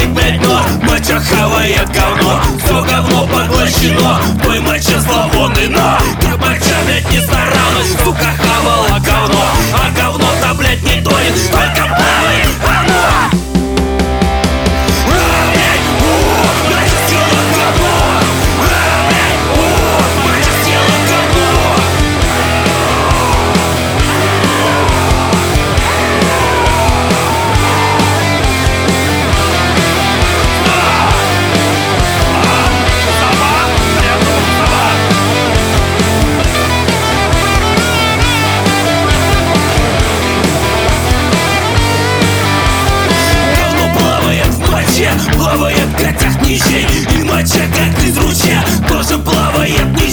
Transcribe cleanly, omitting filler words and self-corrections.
и, блядь, но моча хавает говно. Все говно поглощено, твой моча зловонный, но как моча, блядь, не старалась, сука, хавала говно. А говно-то, блядь, не тонет, только плавает оно. Плавает, как ничей, и моча, как из ручья, тоже плавает.